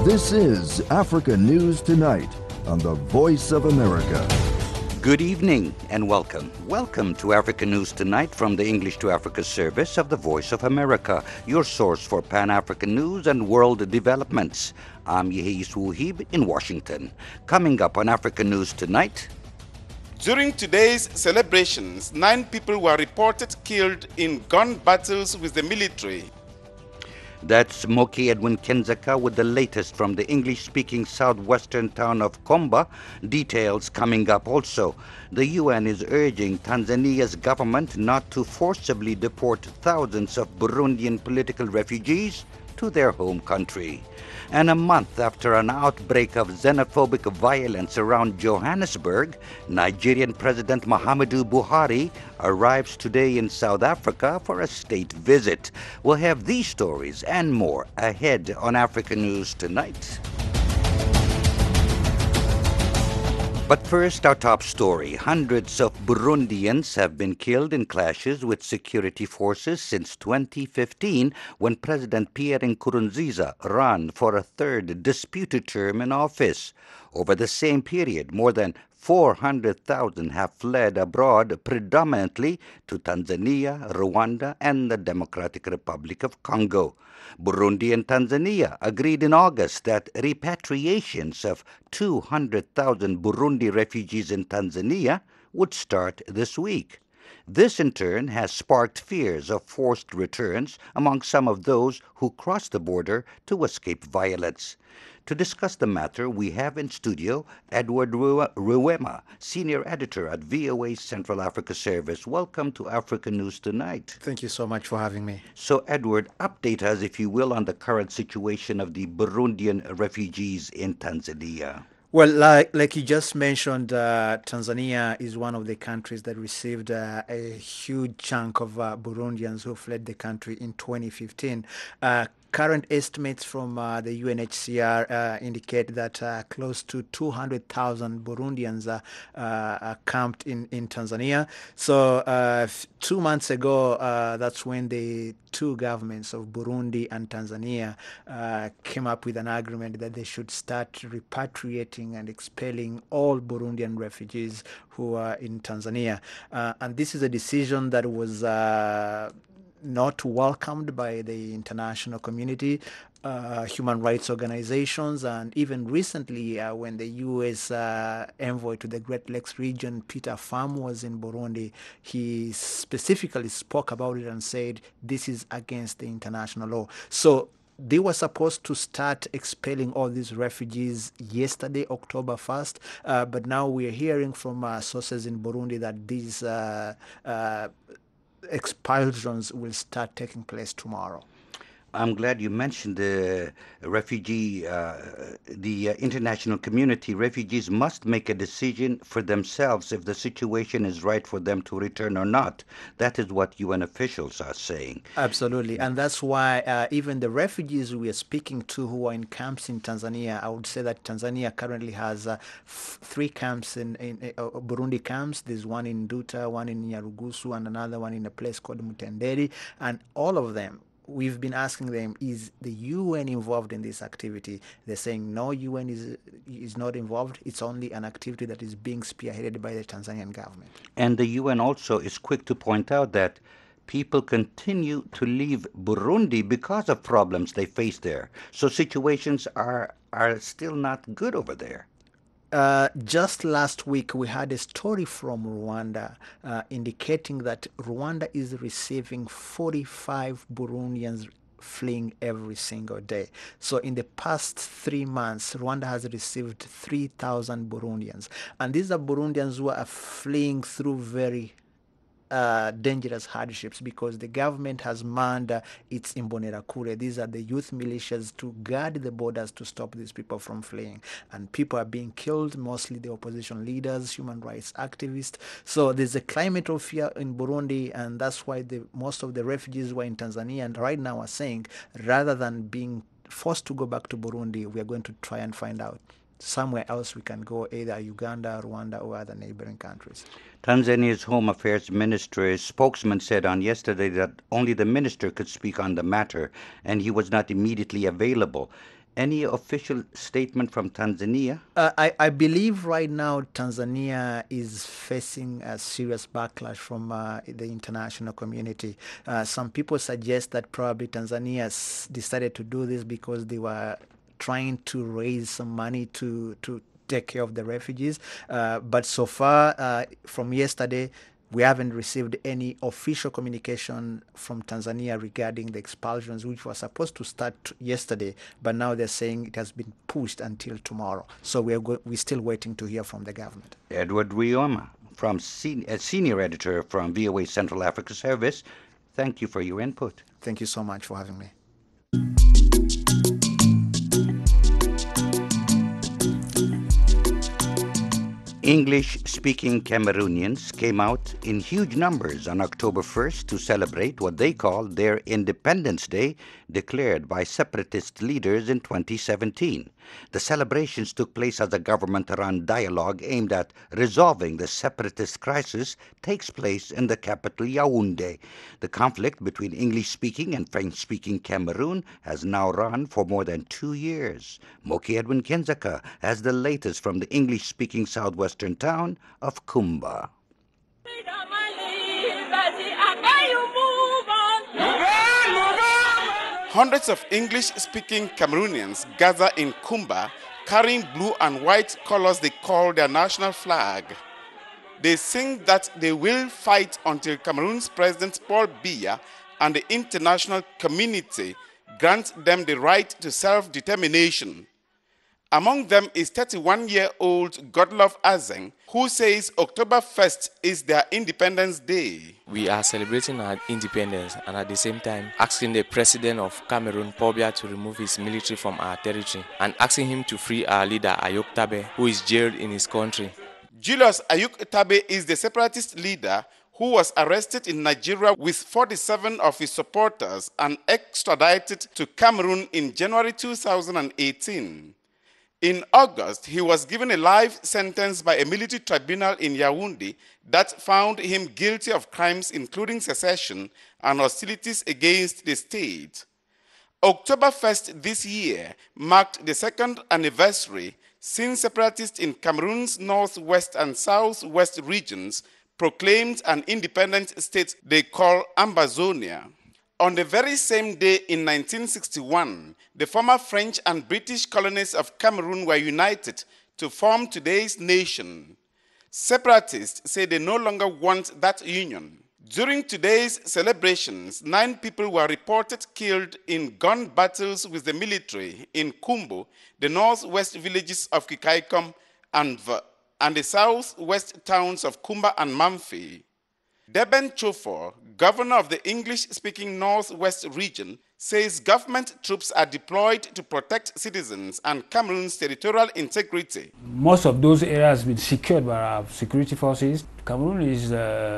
This is Africa News Tonight on the Voice of America. Good evening and welcome. Welcome to Africa News Tonight from the English to Africa service of the Voice of America, your source for Pan-African news and world developments. I'm Yehis Wuhib in Washington. Coming up on Africa News Tonight. During today's celebrations, 9 people were reported killed in gun battles with the military. That's Moki Edwin Kenzaka with the latest from the English-speaking southwestern town of Komba. Details coming up also. The UN is urging Tanzania's government not to forcibly deport thousands of Burundian political refugees to their home country. And a month after an outbreak of xenophobic violence around Johannesburg, Nigerian President Muhammadu Buhari arrives today in South Africa for a state visit. We'll have these stories and more ahead on Africa News Tonight. But first, our top story. Hundreds of Burundians have been killed in clashes with security forces since 2015 when President Pierre Nkurunziza ran for a third disputed term in office. Over the same period, more than 400,000 have fled abroad, predominantly to Tanzania, Rwanda, and the Democratic Republic of Congo. Burundi and Tanzania agreed in August that repatriations of 200,000 Burundi refugees in Tanzania would start this week. This, in turn, has sparked fears of forced returns among some of those who cross the border to escape violence. To discuss the matter, we have in studio Edward Ruwema, Senior Editor at VOA's Central Africa Service. Welcome to Africa News Tonight. Thank you so much for having me. So, Edward, update us, if you will, on the current situation of the Burundian refugees in Tanzania. Well, like you just mentioned, Tanzania is one of the countries that received a huge chunk of Burundians who fled the country in 2015. Current estimates from the UNHCR indicate that close to 200,000 Burundians are camped in Tanzania. So 2 months ago, that's when the two governments of Burundi and Tanzania came up with an agreement that they should start repatriating and expelling all Burundian refugees who are in Tanzania. And this is a decision that was not welcomed by the international community, human rights organizations, and even recently when the U.S. envoy to the Great Lakes region, Peter Pham, was in Burundi, he specifically spoke about it and said this is against the international law. So they were supposed to start expelling all these refugees yesterday, October 1st, but now we are hearing from sources in Burundi that these expulsions will start taking place tomorrow. I'm glad you mentioned the refugee, the international community. Refugees must make a decision for themselves if the situation is right for them to return or not. That is what UN officials are saying. Absolutely. And that's why even the refugees we are speaking to who are in camps in Tanzania, I would say that Tanzania currently has 3 camps in Burundi camps. There's one in Duta, one in Nyarugusu, and another one in a place called Mutenderi. And all of them, we've been asking them, is the UN involved in this activity? They're saying no, UN is not involved. It's only an activity that is being spearheaded by the Tanzanian government. And the UN also is quick to point out that people continue to leave Burundi because of problems they face there. So situations are still not good over there. Just last week, we had a story from Rwanda indicating that Rwanda is receiving 45 Burundians fleeing every single day. So in the past 3 months, Rwanda has received 3,000 Burundians. And these are Burundians who are fleeing through very dangerous hardships because the government has manned its Imbonerakure. These are the youth militias to guard the borders to stop these people from fleeing. And people are being killed, mostly the opposition leaders, human rights activists. So there's a climate of fear in Burundi, and that's why most of the refugees who are in Tanzania and right now are saying, rather than being forced to go back to Burundi, we are going to try and find out somewhere else we can go, either Uganda, Rwanda, or other neighboring countries. Tanzania's Home Affairs Ministry's spokesman said on yesterday that only the minister could speak on the matter, and he was not immediately available. Any official statement from Tanzania? I believe right now Tanzania is facing a serious backlash from the international community. Some people suggest that probably Tanzania decided to do this because they were trying to raise some money to take care of the refugees. But so far, from yesterday, we haven't received any official communication from Tanzania regarding the expulsions, which was supposed to start yesterday, but now they're saying it has been pushed until tomorrow. So we're still waiting to hear from the government. Edward Rioma, from senior editor from VOA Central Africa Service, thank you for your input. Thank you so much for having me. English-speaking Cameroonians came out in huge numbers on October 1st to celebrate what they called their Independence Day, declared by separatist leaders in 2017. The celebrations took place as a government-run dialogue aimed at resolving the separatist crisis takes place in the capital Yaoundé. The conflict between English-speaking and French-speaking Cameroon has now run for more than 2 years. Moki Edwin Kenzaka has the latest from the English-speaking southwestern town of Kumba. Hundreds of English-speaking Cameroonians gather in Kumba carrying blue and white colors they call their national flag. They sing that they will fight until Cameroon's President Paul Biya and the international community grant them the right to self-determination. Among them is 31-year-old Godlove Azeng, who says October 1st is their Independence Day. We are celebrating our independence and at the same time asking the president of Cameroon, Paul Biya, to remove his military from our territory and asking him to free our leader, Ayuk Tabe, who is jailed in his country. Julius Ayuk Tabe is the separatist leader who was arrested in Nigeria with 47 of his supporters and extradited to Cameroon in January 2018. In August, he was given a life sentence by a military tribunal in Yaoundé that found him guilty of crimes including secession and hostilities against the state. October 1st this year marked the second anniversary since separatists in Cameroon's northwest and southwest regions proclaimed an independent state they call Ambazonia. On the very same day in 1961, the former French and British colonies of Cameroon were united to form today's nation. Separatists say they no longer want that union. During today's celebrations, 9 people were reported killed in gun battles with the military in Kumbo, the northwest villages of Kikaikom and the southwest towns of Kumba and Mamfe. Deben Chofor, governor of the English-speaking Northwest region, says government troops are deployed to protect citizens and Cameroon's territorial integrity. Most of those areas have been secured by our security forces. Cameroon is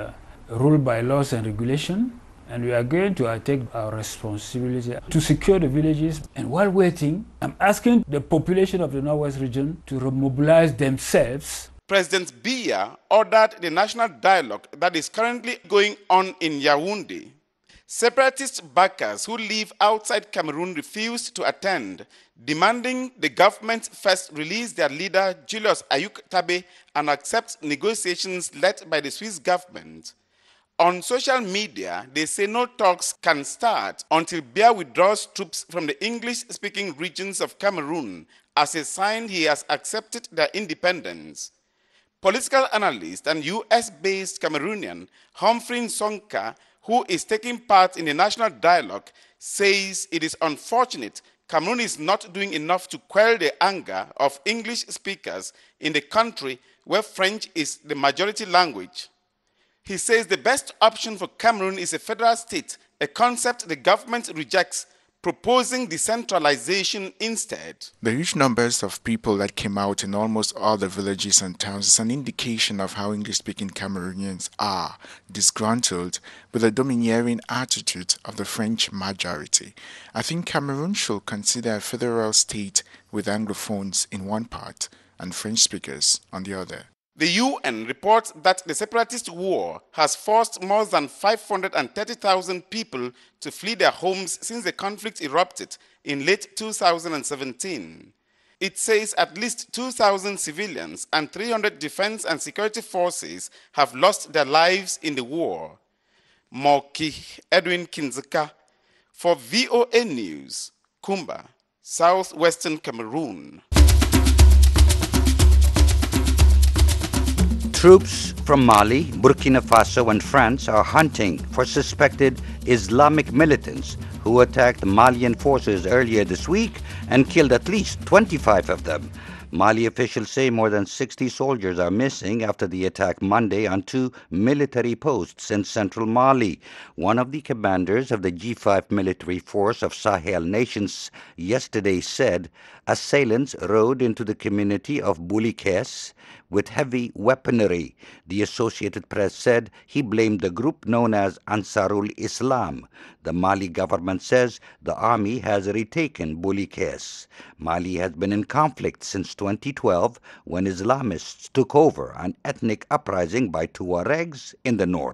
ruled by laws and regulation, and we are going to take our responsibility to secure the villages. And while waiting, I'm asking the population of the Northwest region to remobilize themselves. President Biya ordered the national dialogue that is currently going on in Yaoundé. Separatist backers who live outside Cameroon refused to attend, demanding the government first release their leader Julius Ayuk Tabe and accept negotiations led by the Swiss government. On social media, they say no talks can start until Biya withdraws troops from the English-speaking regions of Cameroon as a sign he has accepted their independence. Political analyst and US-based Cameroonian Humphrey Nsonka, who is taking part in the national dialogue, says it is unfortunate Cameroon is not doing enough to quell the anger of English speakers in the country where French is the majority language. He says the best option for Cameroon is a federal state, a concept the government rejects, proposing decentralization instead. The huge numbers of people that came out in almost all the villages and towns is an indication of how English-speaking Cameroonians are disgruntled with the domineering attitude of the French majority. I think Cameroon should consider a federal state with Anglophones in one part and French speakers on the other. The UN reports that the separatist war has forced more than 530,000 people to flee their homes since the conflict erupted in late 2017. It says at least 2,000 civilians and 300 defense and security forces have lost their lives in the war. Moki Edwin Kinzeka for VOA News, Kumba, southwestern Cameroon. Troops from Mali, Burkina Faso, and France are hunting for suspected Islamic militants who attacked Malian forces earlier this week and killed at least 25 of them. Mali officials say more than 60 soldiers are missing after the attack Monday on 2 military posts in central Mali. One of the commanders of the G5 military force of Sahel nations yesterday said assailants rode into the community of Boulikes with heavy weaponry. The Associated Press said he blamed the group known as Ansarul Islam. The Mali government says the army has retaken Boulikes. Mali has been in conflict since 2012 when Islamists took over an ethnic uprising by Tuaregs in the north.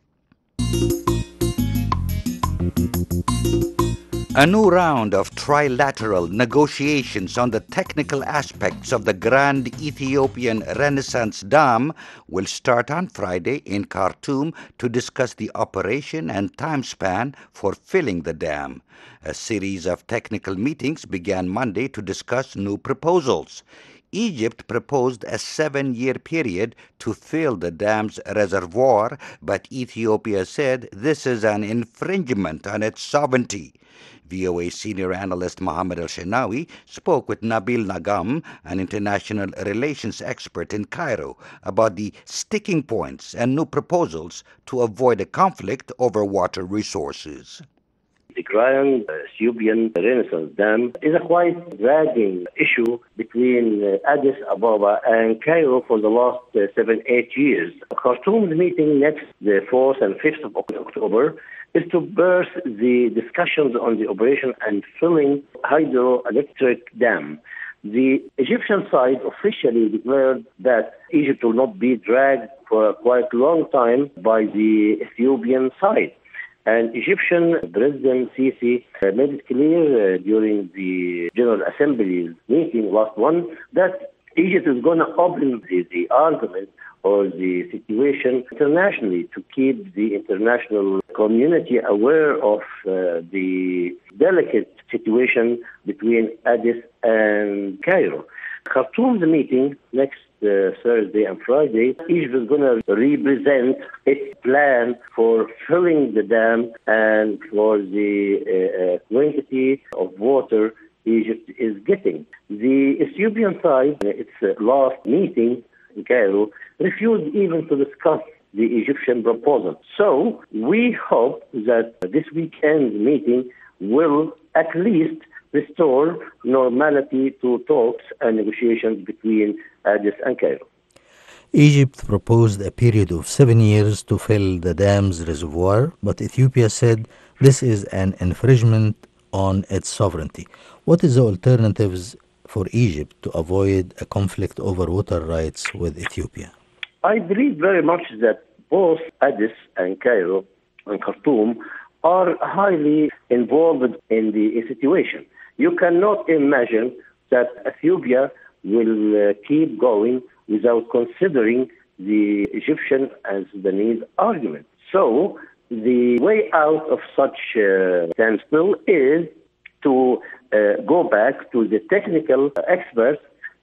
A new round of trilateral negotiations on the technical aspects of the Grand Ethiopian Renaissance Dam will start on Friday in Khartoum to discuss the operation and time span for filling the dam. A series of technical meetings began Monday to discuss new proposals. Egypt proposed a 7-year period to fill the dam's reservoir, but Ethiopia said this is an infringement on its sovereignty. VOA senior analyst Mohammed El-Shenawi spoke with Nabil Nagam, an international relations expert in Cairo, about the sticking points and new proposals to avoid a conflict over water resources. The Grand Ethiopian Renaissance Dam is a quite dragging issue between Addis Ababa and Cairo for the last 7-8 years. Khartoum's meeting next, the 4th and 5th of October, is to burst the discussions on the operation and filling hydroelectric dam. The Egyptian side officially declared that Egypt will not be dragged for a quite long time by the Ethiopian side. And Egyptian President Sisi made it clear during the General Assembly's meeting, last one, that Egypt is going to open the argument or the situation internationally to keep the international community aware of the delicate situation between Addis and Cairo. Khartoum's meeting next Thursday and Friday, Egypt is going to represent its plan for filling the dam and for the quantity of water Egypt is getting. The Ethiopian side, in its last meeting in Cairo, refused even to discuss the Egyptian proposal. So we hope that this weekend meeting will at least restore normality to talks and negotiations between Addis and Cairo. Egypt proposed a period of 7 years to fill the dam's reservoir, but Ethiopia said this is an infringement on its sovereignty. What is the alternatives for Egypt to avoid a conflict over water rights with Ethiopia? I believe very much that both Addis and Cairo and Khartoum are highly involved in the situation. You cannot imagine that Ethiopia will keep going without considering the Egyptian and Sudanese argument. So the way out of such standstill is to go back to the technical experts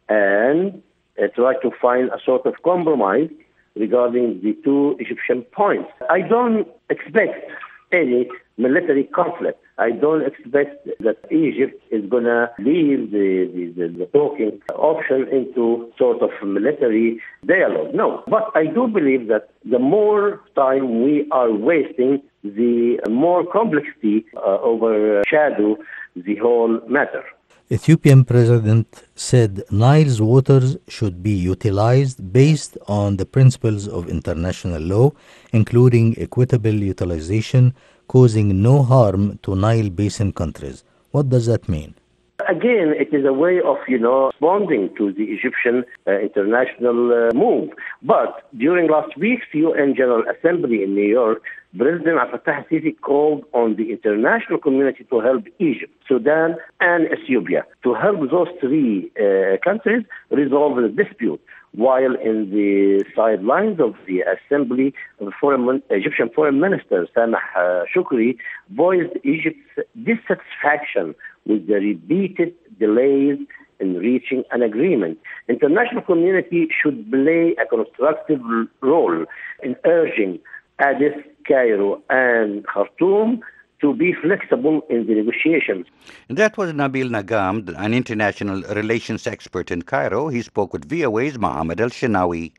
and try to find a sort of compromise regarding the two Egyptian points. I don't expect any military conflict. I don't expect that Egypt is going to leave the talking option into sort of military dialogue. No. But I do believe that the more time we are wasting, the more complexity overshadow the whole matter. Ethiopian president said Nile's waters should be utilized based on the principles of international law, including equitable utilization, causing no harm to Nile Basin countries. What does that mean? again, it is a way of, responding to the Egyptian international move. But during last week's UN General Assembly in New York, President Abdel Fattah al-Sisi called on the international community to help Egypt, Sudan, and Ethiopia, to help those three countries resolve the dispute. While in the sidelines of the assembly, the Egyptian Foreign Minister Sameh Shoukry voiced Egypt's dissatisfaction with the repeated delays in reaching an agreement. International community should play a constructive role in urging Addis, Cairo, and Khartoum to be flexible in the negotiations. That was Nabil Nagam, an international relations expert in Cairo. He spoke with VOA's Mohammed El-Shenawi.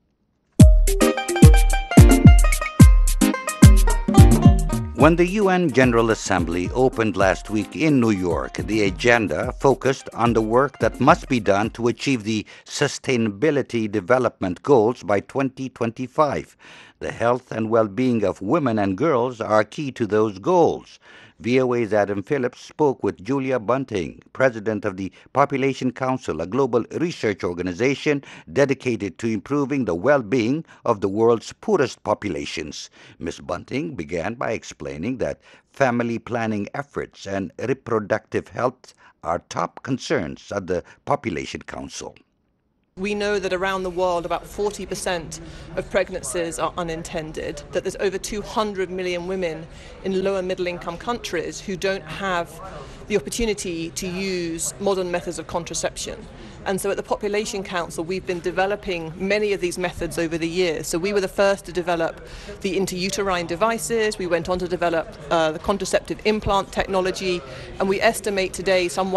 When the UN General Assembly opened last week in New York, the agenda focused on the work that must be done to achieve the Sustainability Development Goals by 2025. The health and well-being of women and girls are key to those goals. VOA's Adam Phillips spoke with Julia Bunting, president of the Population Council, a global research organization dedicated to improving the well-being of the world's poorest populations. Ms. Bunting began by explaining that family planning efforts and reproductive health are top concerns at the Population Council. We know that around the world about 40% of pregnancies are unintended, that there's over 200 million women in lower middle income countries who don't have the opportunity to use modern methods of contraception. And so at the Population Council, we've been developing many of these methods over the years. So we were the first to develop the intrauterine devices. We went on to develop the contraceptive implant technology. And we estimate today some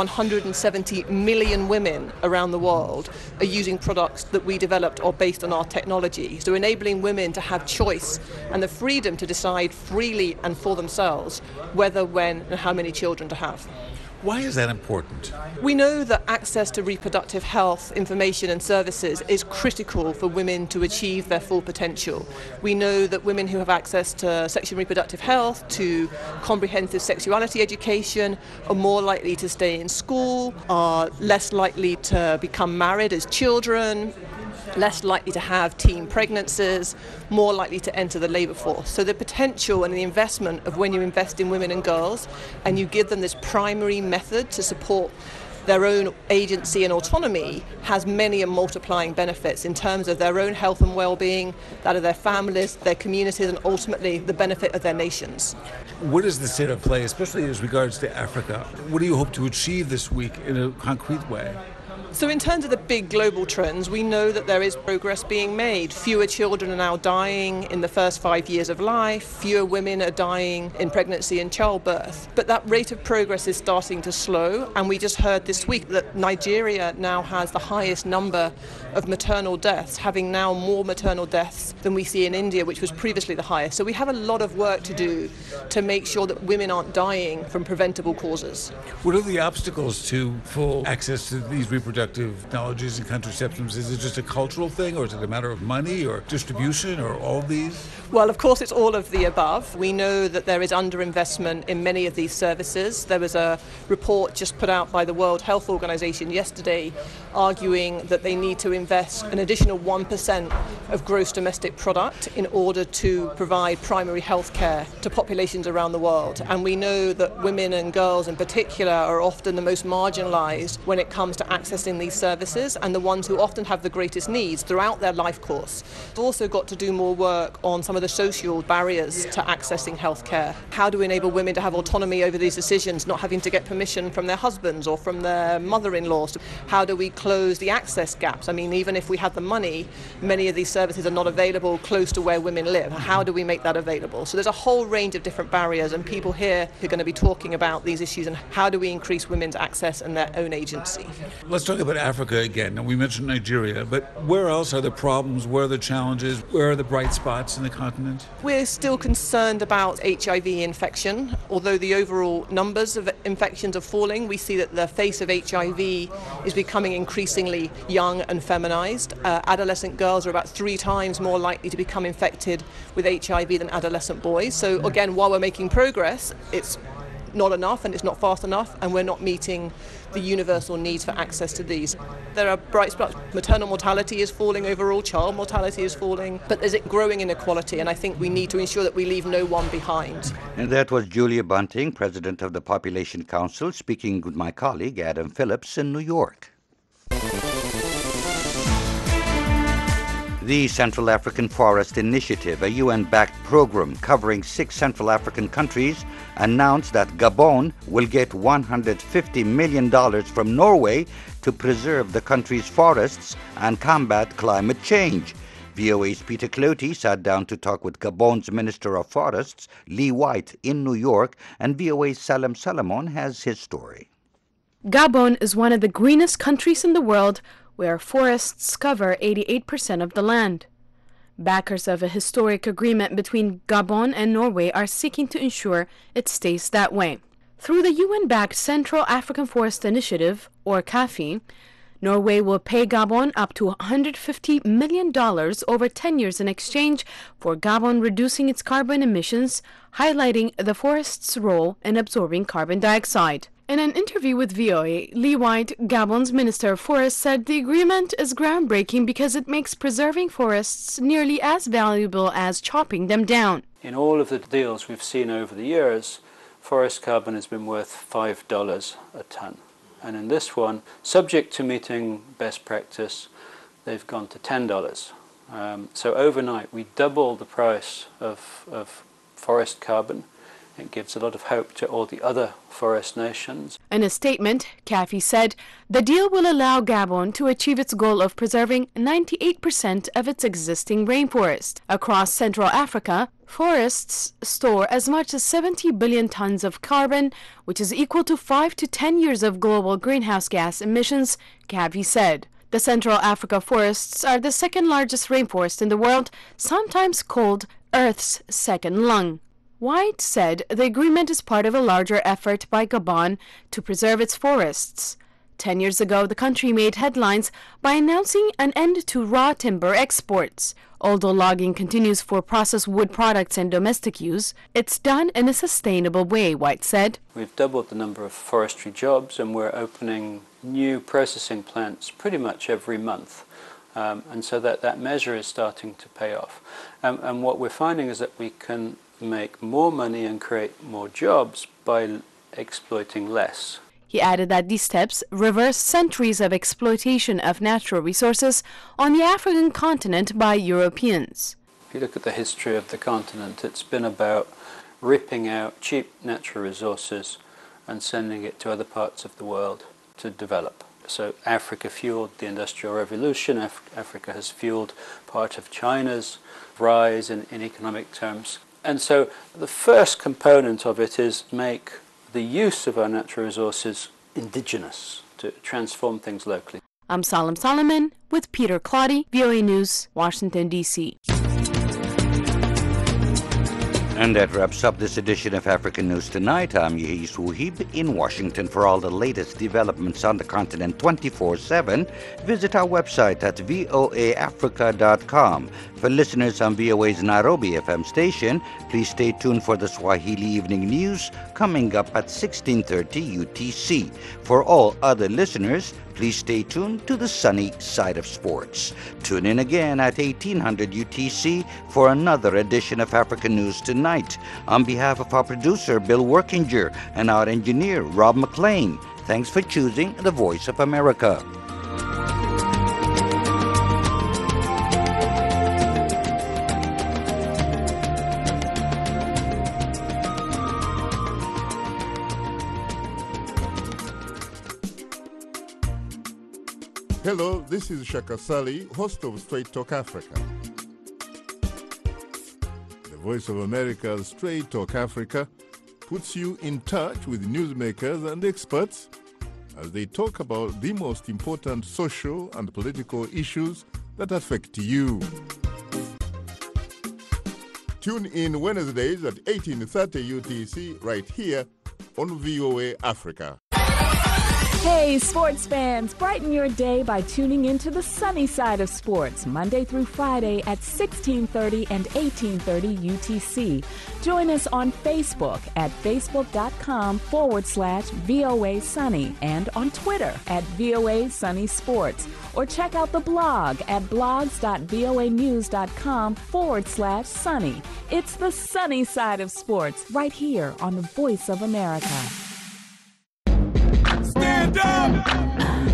170 million women around the world are using products that we developed or based on our technology. So enabling women to have choice and the freedom to decide freely and for themselves whether, when, and how many children to have. Why is that important? We know that access to reproductive health information and services is critical for women to achieve their full potential. We know that women who have access to sexual and reproductive health, to comprehensive sexuality education, are more likely to stay in school, are less likely to become married as children, less likely to have teen pregnancies, more likely to enter the labour force. So the potential and the investment of when you invest in women and girls and you give them this primary method to support their own agency and autonomy has many and multiplying benefits in terms of their own health and well-being, that of their families, their communities, and ultimately the benefit of their nations. What is the state of play, especially as regards to Africa? What do you hope to achieve this week in a concrete way? So in terms of the big global trends, we know that there is progress being made. Fewer children are now dying in the first 5 years of life. Fewer women are dying in pregnancy and childbirth. But that rate of progress is starting to slow. And we just heard this week that Nigeria now has the highest number of maternal deaths, having now more maternal deaths than we see in India, which was previously the highest. So we have a lot of work to do to make sure that women aren't dying from preventable causes. What are the obstacles to full access to these reproductive technologies and contraceptives? Is it just a cultural thing, or is it a matter of money or distribution, or all of these? Well, of course, it's all of the above. We know that there is underinvestment in many of these services. There was a report just put out by the World Health Organization yesterday arguing that they need to invest an additional 1% of gross domestic product in order to provide primary health care to populations around the world. And we know that women and girls in particular are often the most marginalized when it comes to accessing these services, and the ones who often have the greatest needs throughout their life course. We've also got to do more work on some of the social barriers to accessing healthcare. How do we enable women to have autonomy over these decisions, not having to get permission from their husbands or from their mother-in-laws? How do we close the access gaps? I mean, even if we have the money, many of these services are not available close to where women live. How do we make that available? So there's a whole range of different barriers, and people here are going to be talking about these issues and how do we increase women's access and their own agency. Let's talk about Africa again. Now, we mentioned Nigeria, but where else are the problems? Where are the challenges? Where are the bright spots in the continent? We're still concerned about HIV infection. Although the overall numbers of infections are falling, we see that the face of HIV is becoming increasingly young and feminized. Adolescent girls are about 3 times more likely to become infected with HIV than adolescent boys. So again, while we're making progress, it's not enough and it's not fast enough, and we're not meeting the universal needs for access to these. There are bright spots. Maternal mortality is falling overall, child mortality is falling, but there's a growing inequality, and I think we need to ensure that we leave no one behind. And that was Julia Bunting, president of the Population Council, speaking with my colleague Adam Phillips in New York. The Central African Forest Initiative, a UN-backed program covering 6 Central African countries, announced that Gabon will get $150 million from Norway to preserve the country's forests and combat climate change. VOA's Peter Cloty sat down to talk with Gabon's Minister of Forests, Lee White, in New York, and VOA's Salem Solomon has his story. Gabon is one of the greenest countries in the world, where forests cover 88% of the land. Backers of a historic agreement between Gabon and Norway are seeking to ensure it stays that way. Through the UN-backed Central African Forest Initiative, or CAFI, Norway will pay Gabon up to $150 million over 10 years in exchange for Gabon reducing its carbon emissions, highlighting the forest's role in absorbing carbon dioxide. In an interview with VOA, Lee White, Gabon's Minister of Forests, said the agreement is groundbreaking because it makes preserving forests nearly as valuable as chopping them down. In all of the deals we've seen over the years, forest carbon has been worth $5 a ton. And in this one, subject to meeting best practice, they've gone to $10. So overnight, we double the price of forest carbon. It gives a lot of hope to all the other forest nations. In a statement, CAFI said the deal will allow Gabon to achieve its goal of preserving 98% of its existing rainforest. Across Central Africa, forests store as much as 70 billion tons of carbon, which is equal to 5 to 10 years of global greenhouse gas emissions, CAFI said. The Central Africa forests are the second largest rainforest in the world, sometimes called Earth's second lung. White said the agreement is part of a larger effort by Gabon to preserve its forests. 10 years ago, the country made headlines by announcing an end to raw timber exports. Although logging continues for processed wood products and domestic use, it's done in a sustainable way, White said. We've doubled the number of forestry jobs and we're opening new processing plants pretty much every month. And so that measure is starting to pay off. And what we're finding is that we can make more money and create more jobs by exploiting less. He added that these steps reverse centuries of exploitation of natural resources on the African continent by Europeans. If you look at the history of the continent, it's been about ripping out cheap natural resources and sending it to other parts of the world to develop. So Africa fueled the Industrial Revolution. Africa has fueled part of China's rise in economic terms. And so the first component of it is make the use of our natural resources indigenous, to transform things locally. I'm Salem Solomon with Peter Cloty, VOA News, Washington, D.C. And that wraps up this edition of African News Tonight. I'm Yehis Wuhib in Washington. For all the latest developments on the continent 24/7, visit our website at voaafrica.com. For listeners on VOA's Nairobi FM station, please stay tuned for the Swahili Evening News coming up at 16:30 UTC. For all other listeners, please stay tuned to the sunny side of sports. Tune in again at 1800 UTC for another edition of African News Tonight. On behalf of our producer, Bill Workinger, and our engineer, Rob McLean, thanks for choosing the Voice of America. Hello, this is Shaka Sali, host of Straight Talk Africa. The Voice of America's Straight Talk Africa puts you in touch with newsmakers and experts as they talk about the most important social and political issues that affect you. Tune in Wednesdays at 18:30 UTC right here on VOA Africa. Hey, sports fans, brighten your day by tuning into the sunny side of sports, Monday through Friday at 1630 and 1830 UTC. Join us on Facebook at facebook.com/VOA Sunny and on Twitter at VOA Sunny Sports. Or check out the blog at blogs.voanews.com/sunny. It's the sunny side of sports right here on the Voice of America.